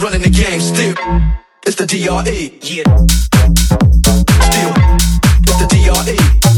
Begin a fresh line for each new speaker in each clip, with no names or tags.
running the game. Still, it's the DRE. Yeah. Still, it's the DRE.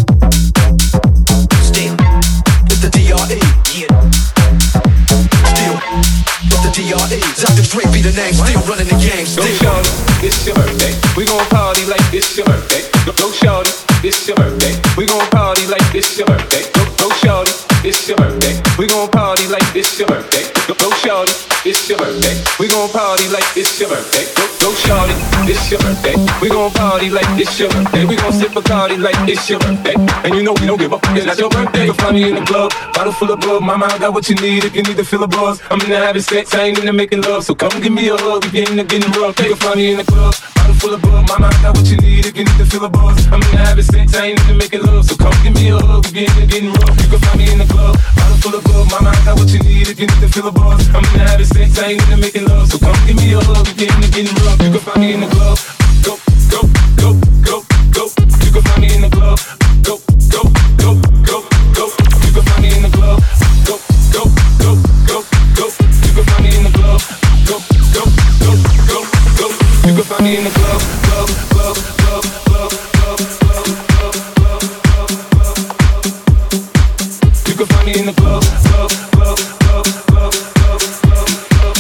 Still, it's the DRE. Yeah. Still, it's the DRE. Dr. Dre be the name. Still running the game. Still.
Go shorty, it's your birthday. We gon' party like it's your birthday. Go shorty, it's your birthday. We gon' party like it's your birthday. Go shorty, it's your birthday. We gon' party like it's your birthday. Go shorty, it's your birthday. We gon' party like it's your birthday. Go shorty, it's your birthday. We gon' party like it's your birthday. We gon' sip Bacardi like it's your birthday. And you know we don't give up, it's not your birthday. You'll find me in the club, bottle full of bug. Mama, I got what you need if you need to fill a buzz. I'm into having sex, I ain't into making love. So come give me a hug if you're into getting rough. You'll find me in the club, bottle full of bug. Mama, I got what you need if you need to fill a buzz. I'm into having sex, I ain't into making love. So come give me a hug if you're into getting rough. You can find me in the club, bottle full of bug. Mama, I got what you need if you need to fill a buzz. I'm into having sex, I ain't into making love. So come give me a hug if you're into getting rough. You can find me in the club. Go, go, go, go, go. You can find me in the club. Go, go, go, go, go. You can find me in the club. Go, go, go, go, go. You can find me in the club. Go, go, go, go, go. You can find me in the club, club, club, club, club, club, club, club, club, club, club. You can find me in the club, club, club, club, club, club, club, club.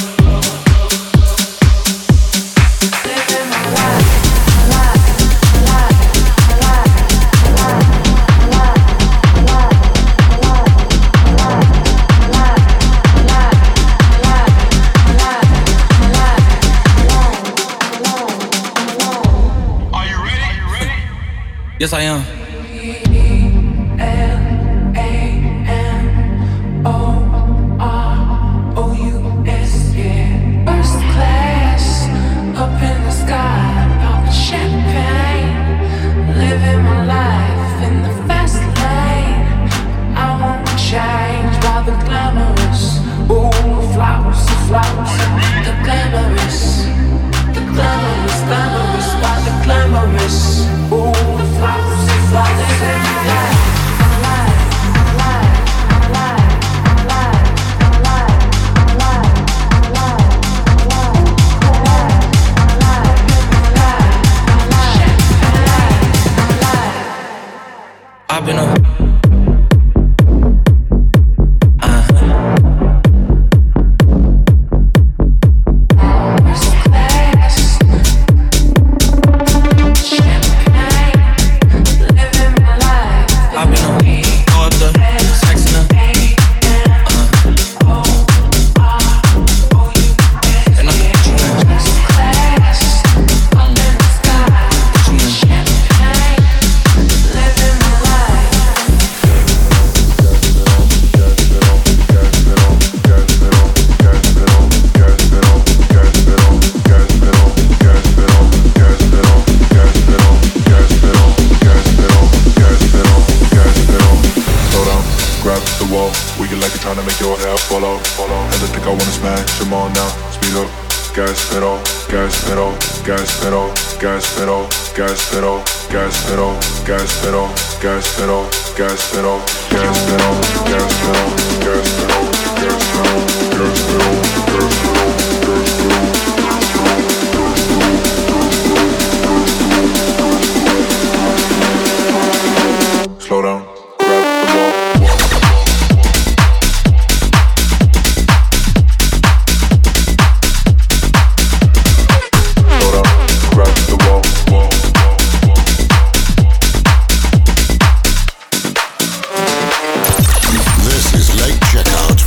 Living my life, life, life, life, life,
Are you ready?
Yes, I am.
First class, up in the sky, popping champagne, living my life in the fast lane. I won't change by the glamorous, ooh, flowers, the glamorous, glamorous, by the glamorous, ooh, the flowers, living my life.
I've been up.
Slow down.
This is Late Checkout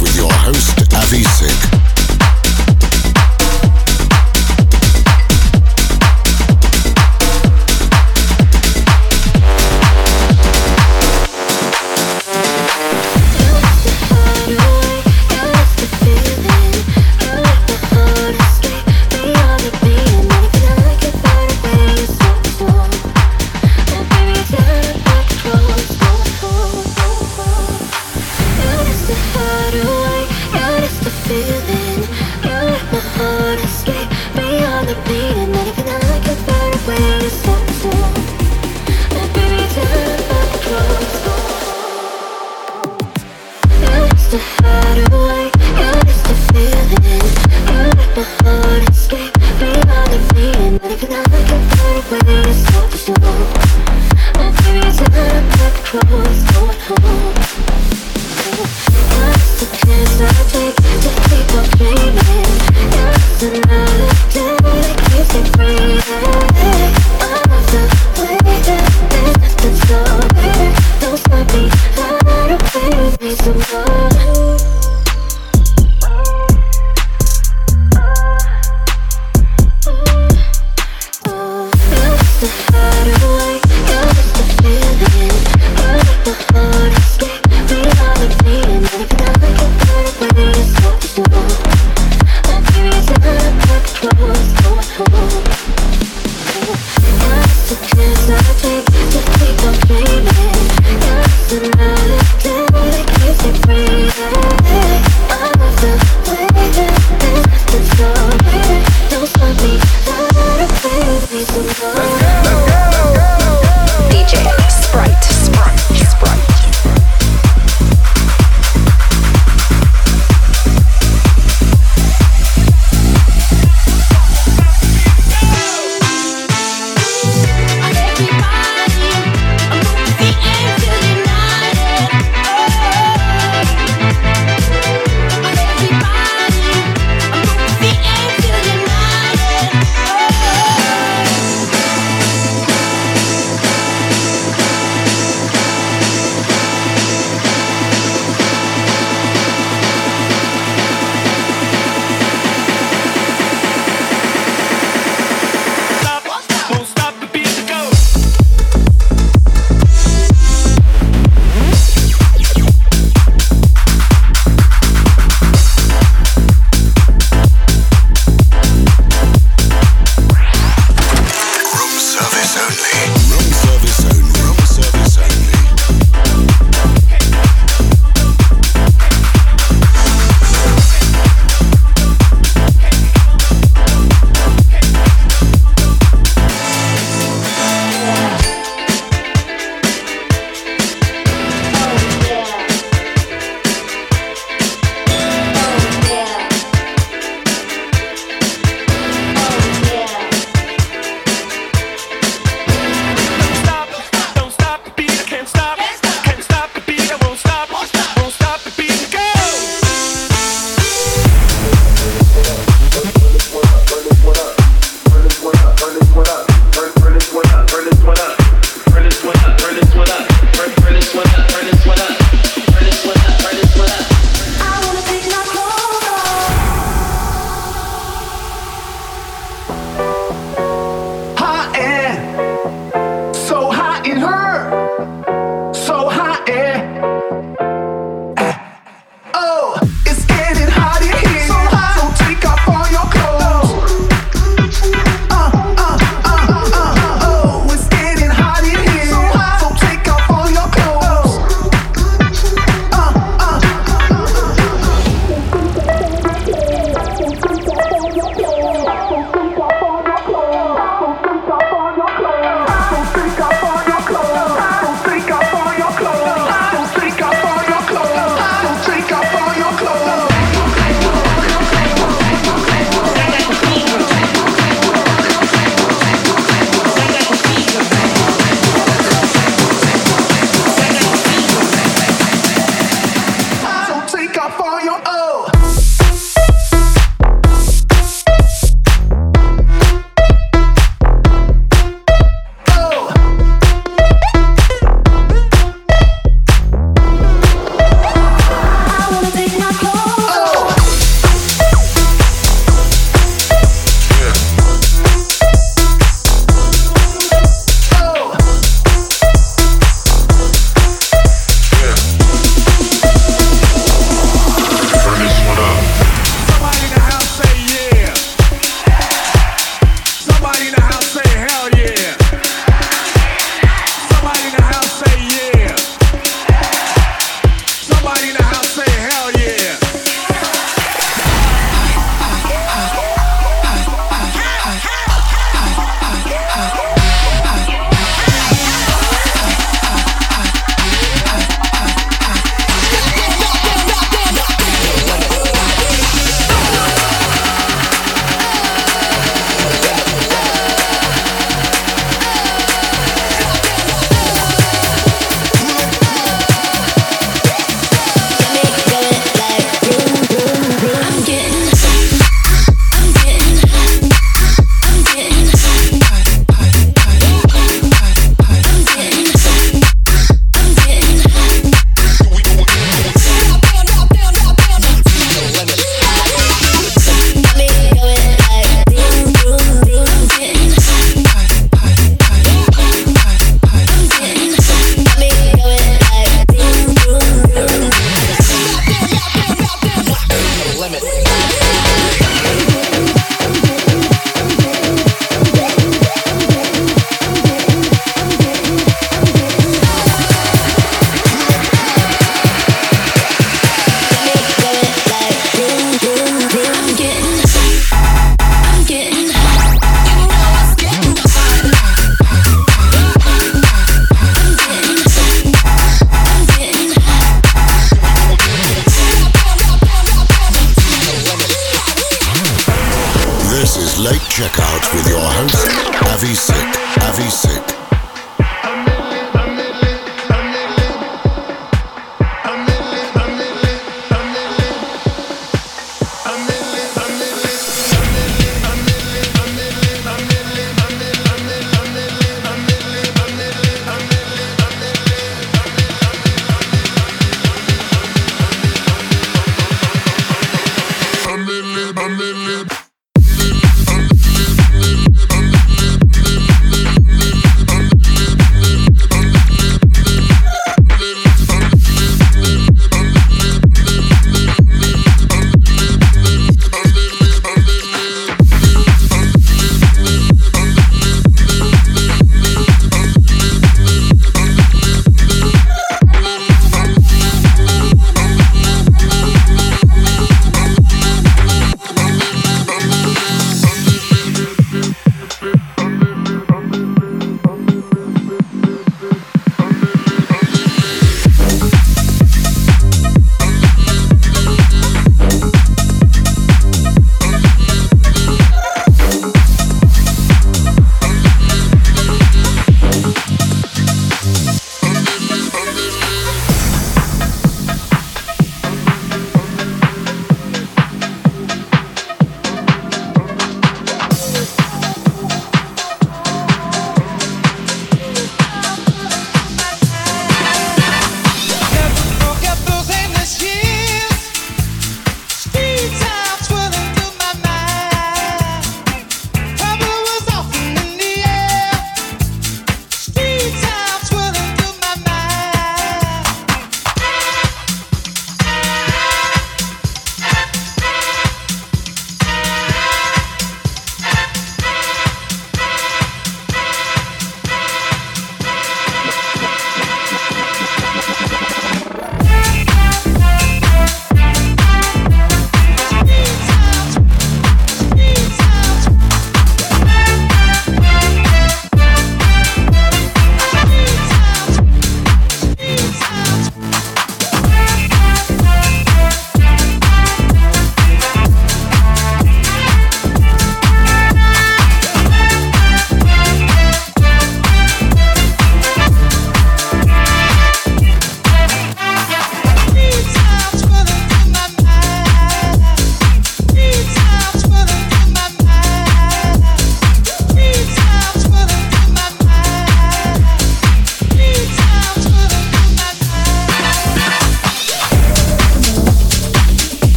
Late Checkout with your host, Avi Sick. Avi Sick.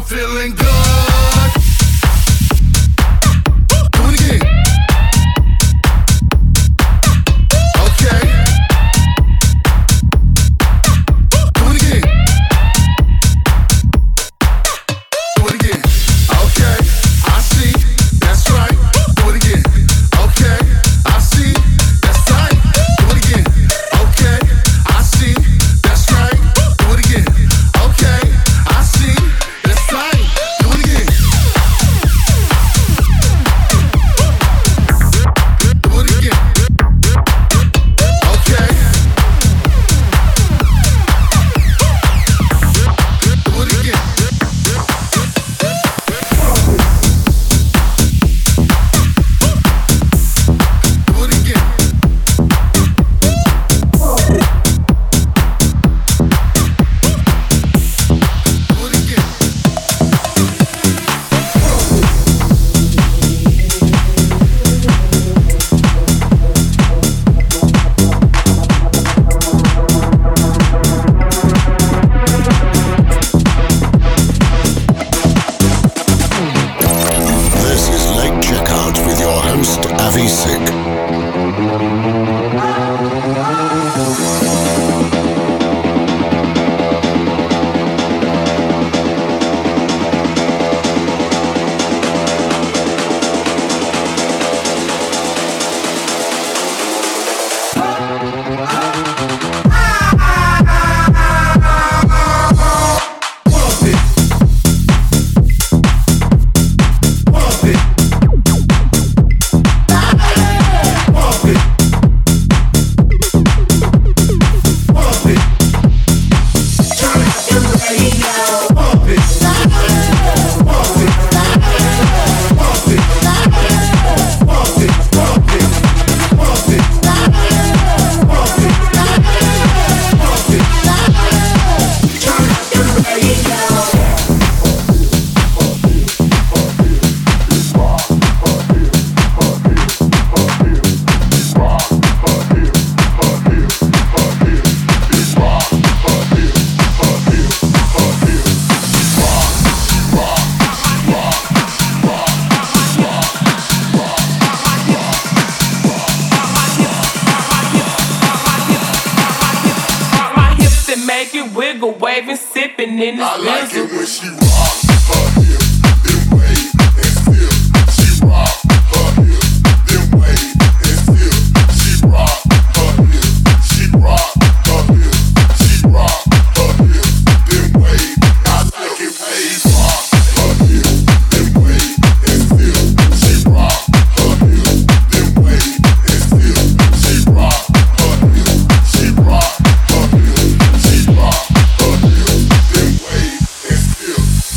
I'm feeling good. Do it again. Okay. Do it again. Do it again. Okay. I see. That's right. Do it again. Okay. I see. That's right. Do it again. Okay. I see. That's right. Do it again. Okay. I see. That's right. Do it again. Do it again. Okay. Do it again. Do it again. Do it again. This is Late Checkout with your host, Avi Sick.
My hips that make it wiggle, waving, sipping in this
I like
bizzle.
it when she rock her hips, then wave and flip. She rock her hips, then wave and flip. She rock her hips, she rock her hips, she rock her hips, then wave. I like it when she rock her hips, then wave and flip. She rock her hips, then wave and flip. She rock her hips, she rock her hips, she rock her hips, then wave and flip.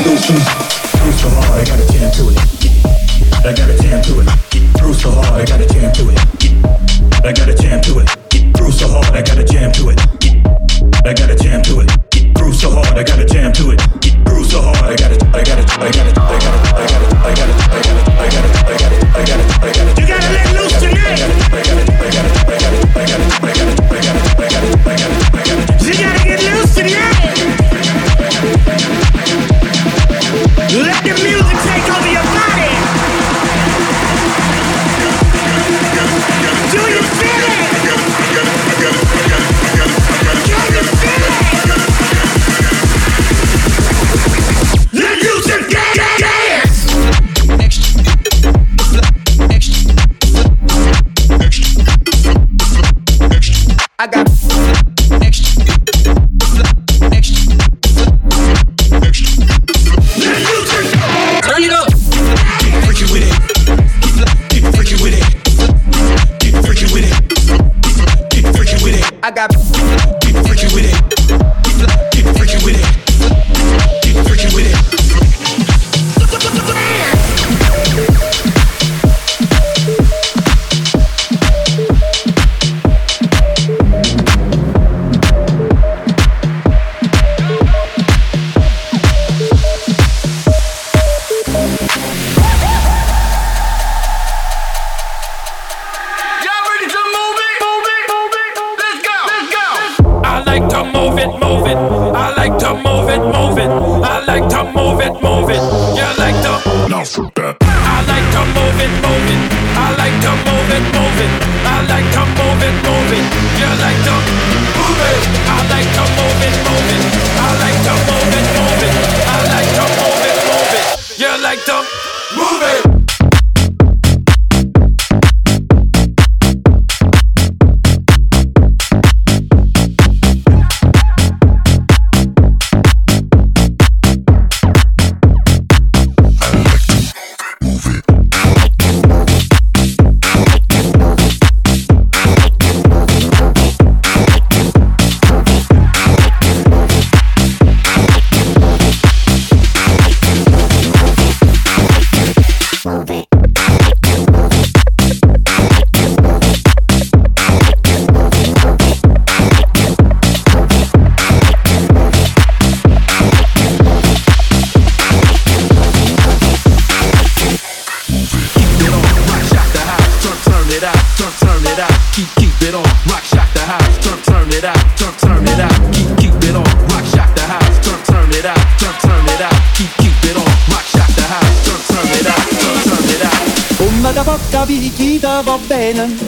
Picchita va bene,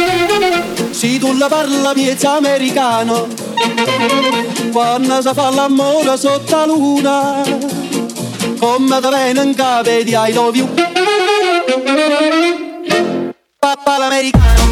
se tu la parla miezza americano, quando si fa l'amore sotto la luna, come te viene in capo di I love you, papà l'americano.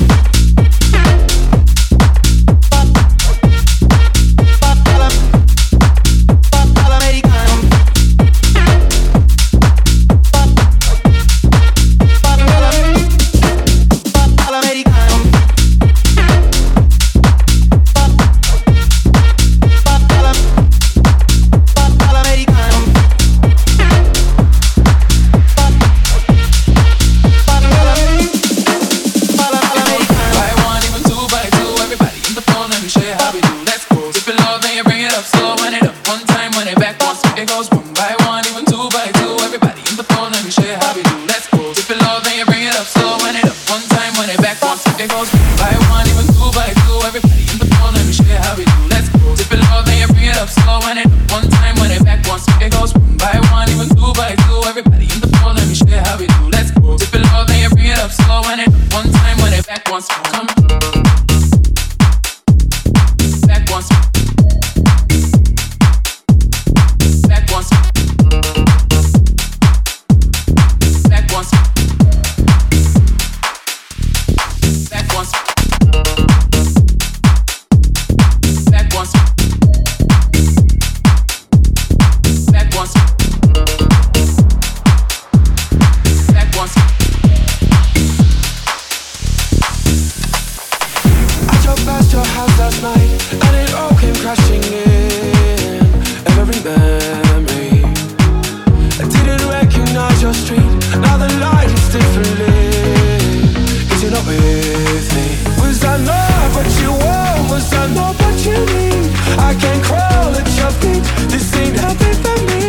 your street. Now the light is differently. Cause you're not with me. Was I not what you want? Was I not what you need? I can't crawl at your feet. This ain't healthy for me.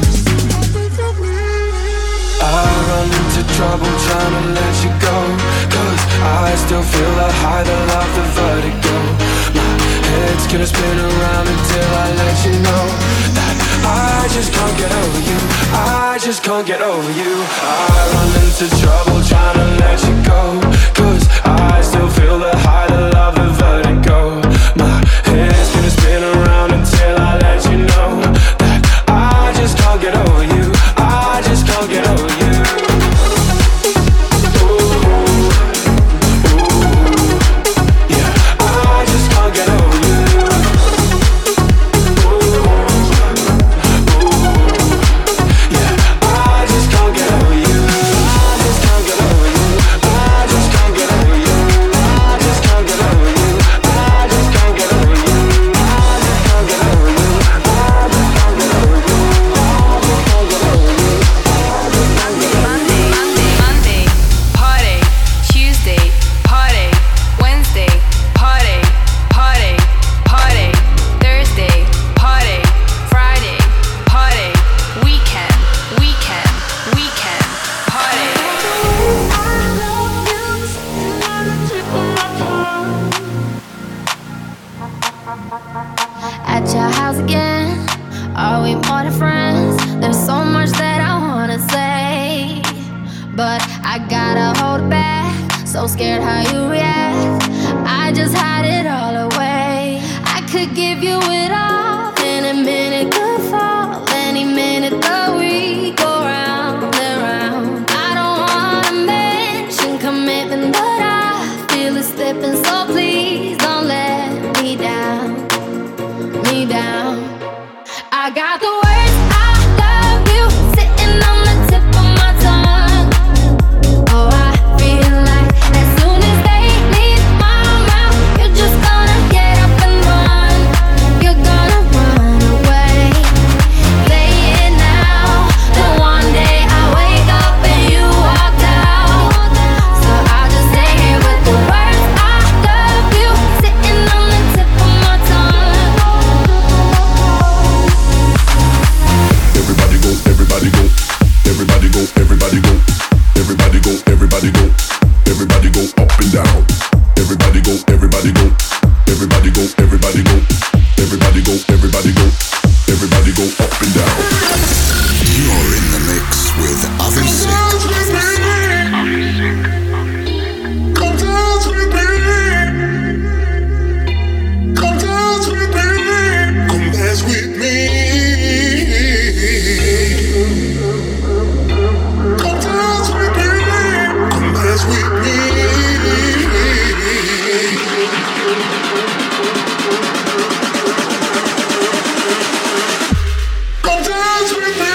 I run into trouble trying to let you go. Cause I still feel the high, the love, the vertigo. My head's gonna spin around until I let you know that I just can't get over you. I just can't get over you. I run into trouble trying to let you go. Cause I still feel the high, the love, the vertigo. My head's gonna spin around until I let you know that I just can't get over you. I just can't get over you.
At your house again, are we more than friends? There's so much that I wanna say, but I gotta hold back. So scared how you react, I just hide it all away. I could give you it all, any minute could fall, any minute that we go round and round. I don't wanna mention commitment, but I feel it slipping, so please don't let me down. I got the words I love you sitting on the tip of my tongue. Oh, I feel like as soon as they leave my mouth, you're just gonna get up and run. You're gonna run away. Say it now. Then one day I wake up and you walked out. So I'll just say it with the words I love you sitting on the tip of my tongue.
Everybody go, everybody go, everybody go, everybody go, everybody go, everybody go, everybody go up and down. Everybody go, everybody go, everybody go, everybody go, everybody go, everybody go, everybody go up and down.
You're in the mix with Avicii.
Come dance with me. Come dance with me. Come dance with me. Come dance with me. Come dance with me. Come dance with me.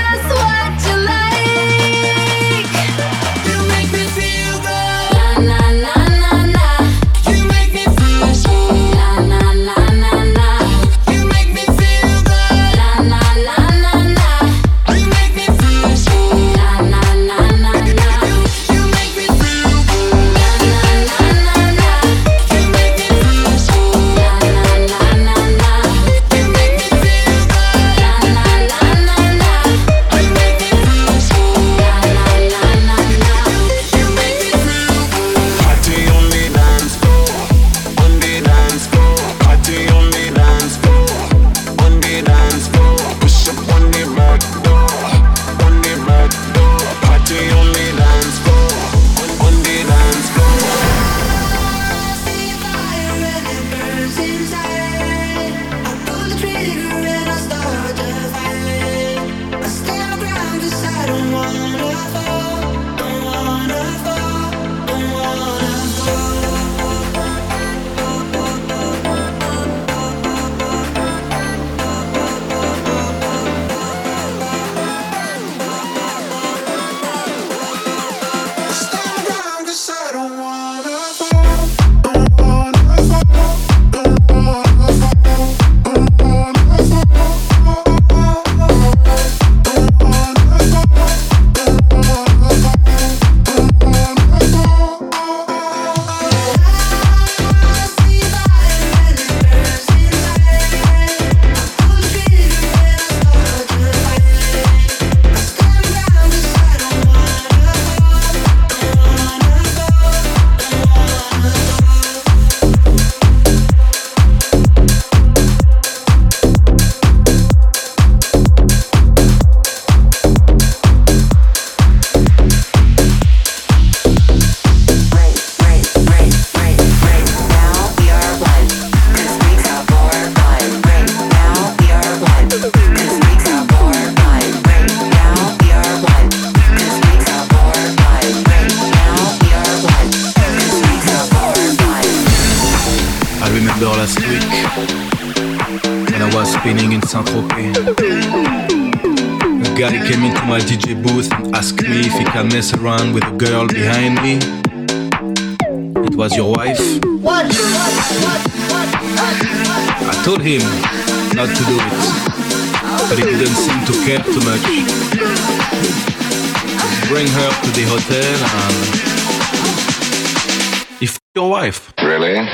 La la
December last week when I was spinning in Saint-Tropez. A guy came into my DJ booth and asked me if he can mess around with a girl behind me. It was your wife. I told him not to do it, but he didn't seem to care too much. Bring her to the hotel and he f***ed your wife.
Really?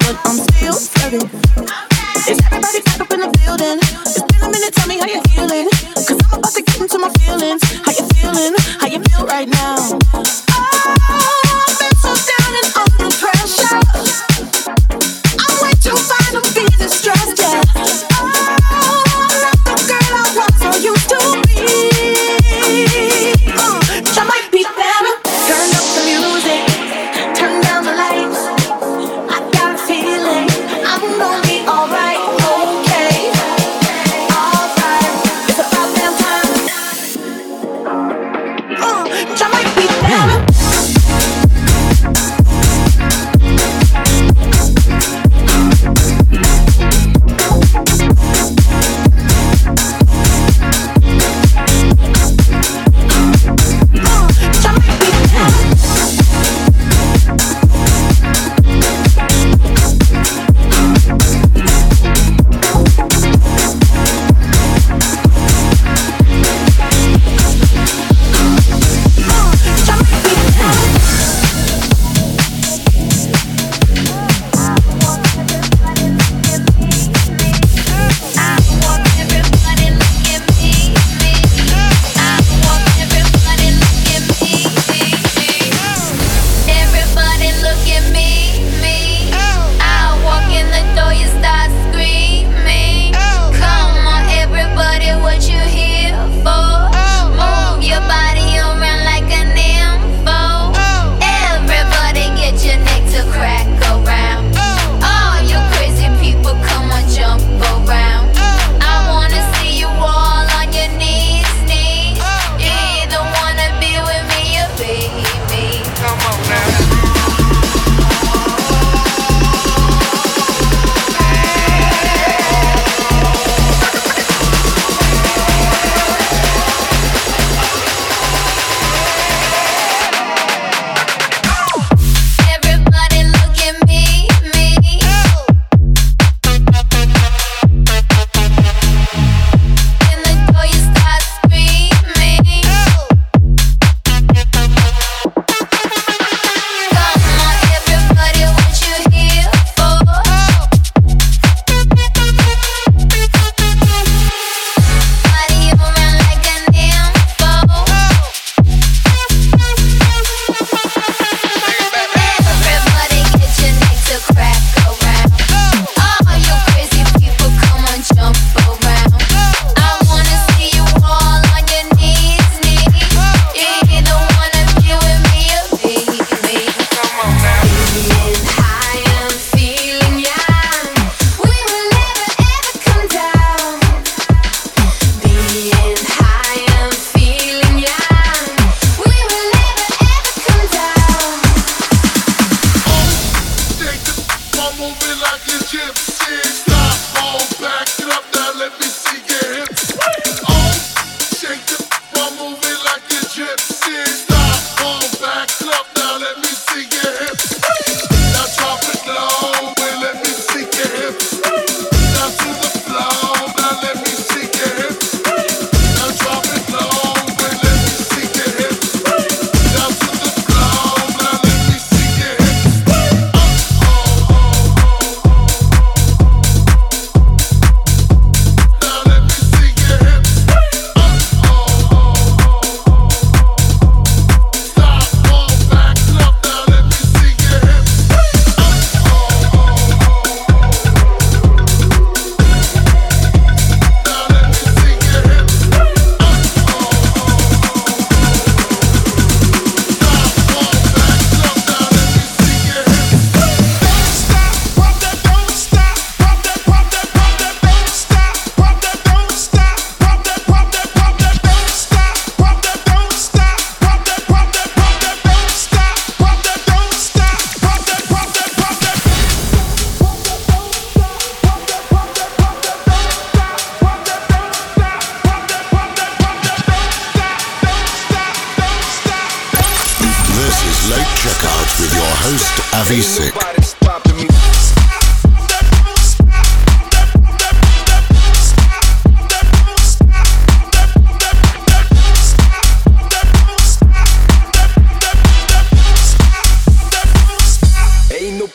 but I'm still flirting. Is everybody back up in the building? It's been a minute, tell me how you're feeling. Cause I'm about to get into my feelings. How you feeling? How you feel right now? Oh, I've been so down and under pressure. I'm way too fine to be distressed, yeah. Oh, I'm not the girl I was or used to be. I might be better. Turn up the music, turn down the lights. I got a feeling I'm gonna be alright, okay, alright. It's about damn time. I might be better.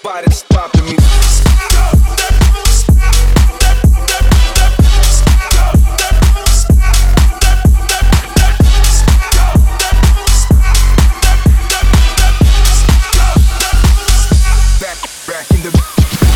nobody stopping me. Back in the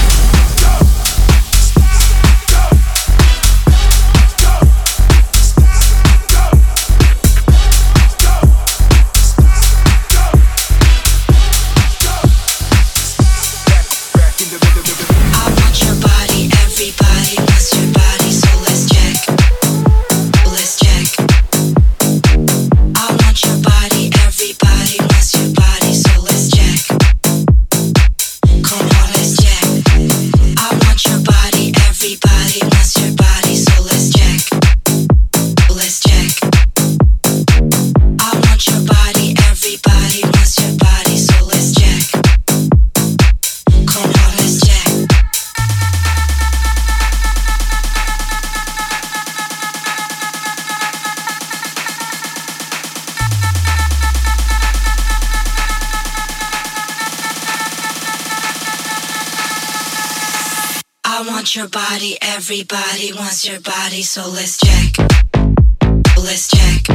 your body, everybody wants your body, so let's check. Let's check.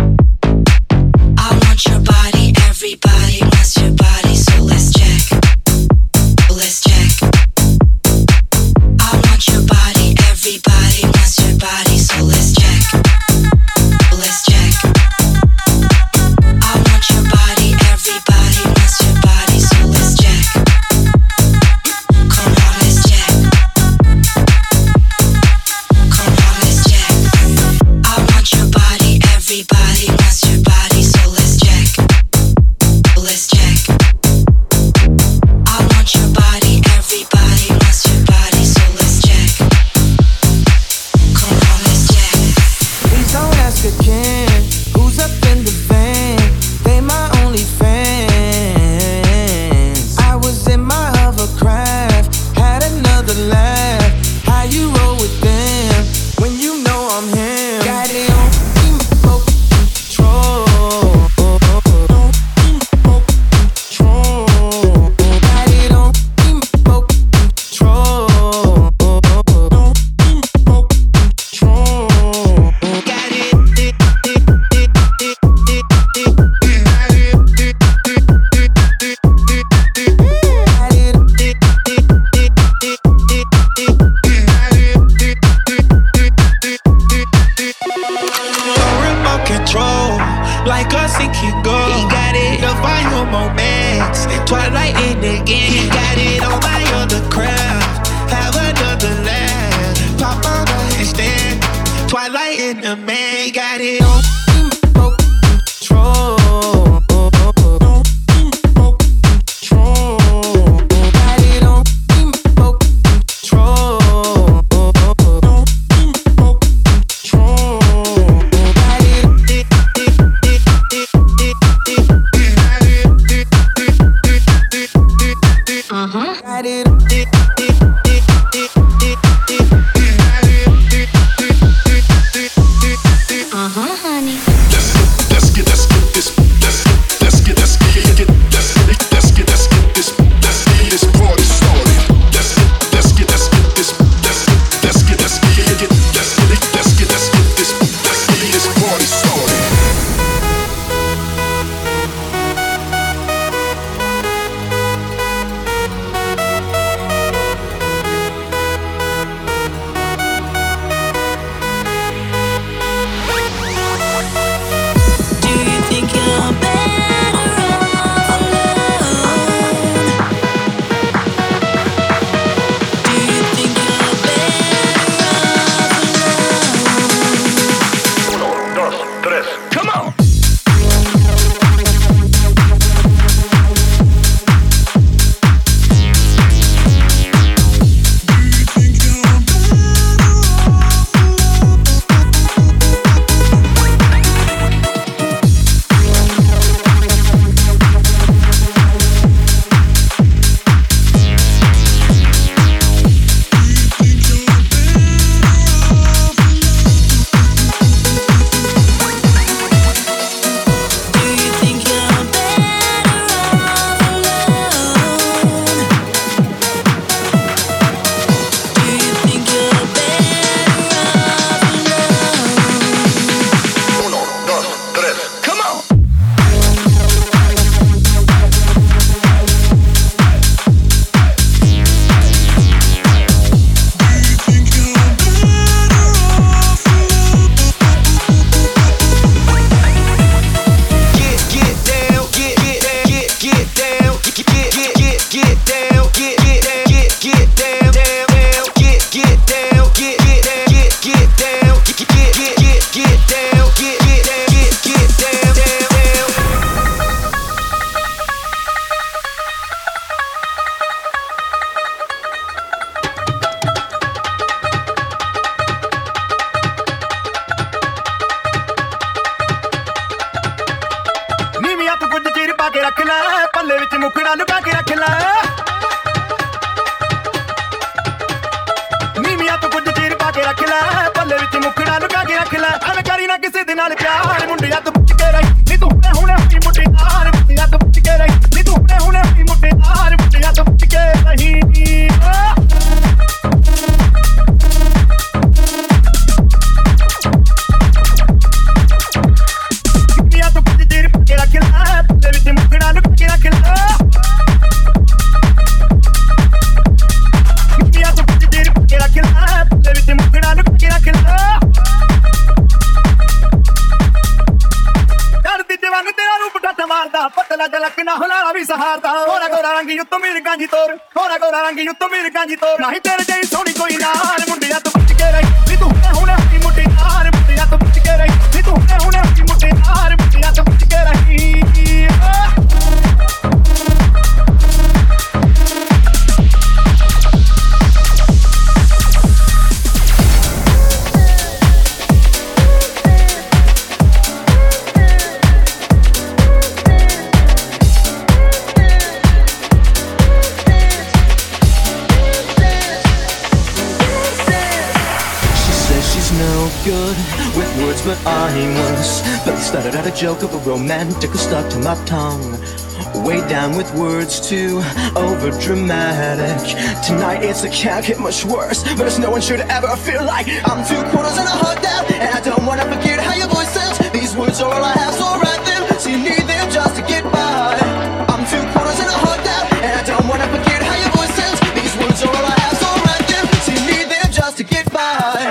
I want your body, everybody wants your body, so let's check. Let's check. I want your body, everybody wants your body, so let's check. Let's check. I want your body, everybody wants your body, so let's check. Come on, let's check. Everybody wants your body, so let's check. Let's check. I want your body, everybody wants your body, so let's check. Come on, let's check.
Please don't ask again. Who's up in the van? They my only fans. I was in my hovercraft, had another laugh. How you roll with them when you know I'm him? Got it on.
ਨਹੀਂ ਤੇਰੇ ਜਿਹੀ ਸੋਹਣੀ ਕੋਈ ਨਾਰ ਮੁੰਡਿਆਂ ਤੋਂ ਬਚ ਕੇ ਰਹੀ ਨੀ ਤੂੰ ਹੁਣੇ ਹੁਣੇ ਮੁੰਡੇ ਨਾਰ ਮੁੰਡਿਆਂ ਤੋਂ ਬਚ ਕੇ ਰਹੀ ਨੀ ਤੂੰ ਹੁਣੇ ਹੁਣੇ ਮੁੰਡੇ ਨਾਰ ਮੁੰਡਿਆਂ ਤੋਂ ਬਚ ਕੇ ਰਹੀ
But I was. But it started out a joke of a romantic who stuck to my tongue. Way down with words too over dramatic. Tonight it's a can't get much worse, but it's no one should ever feel like I'm 2 quarters and a heart down, and I don't wanna forget how your voice sounds. These words are all I have, so write them. So you need them just to get by. I'm 2 quarters and a heart down, and I don't wanna forget how your voice sounds. These words are all I have, so write them. So you need them just to get by.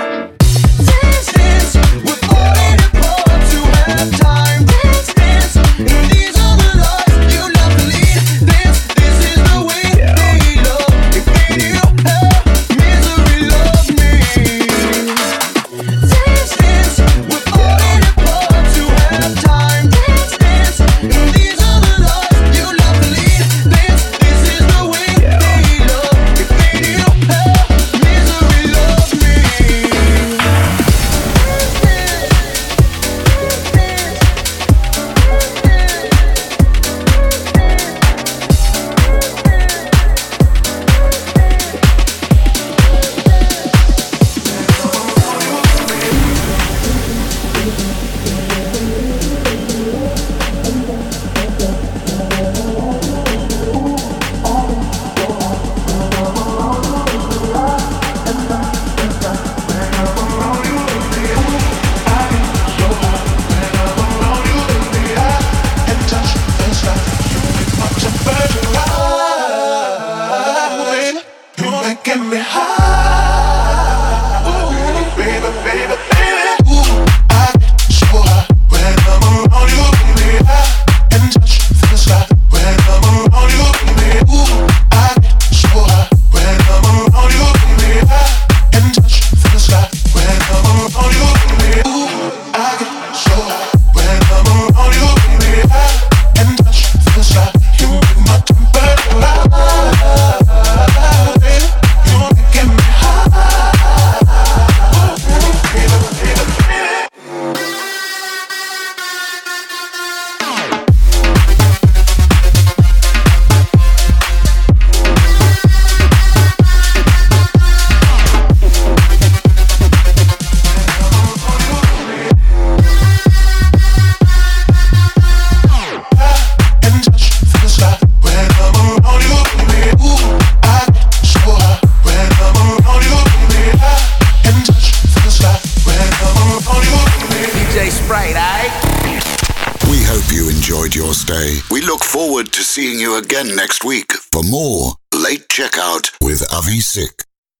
We look forward to seeing you again next week for more Late Checkout with Avi Sick.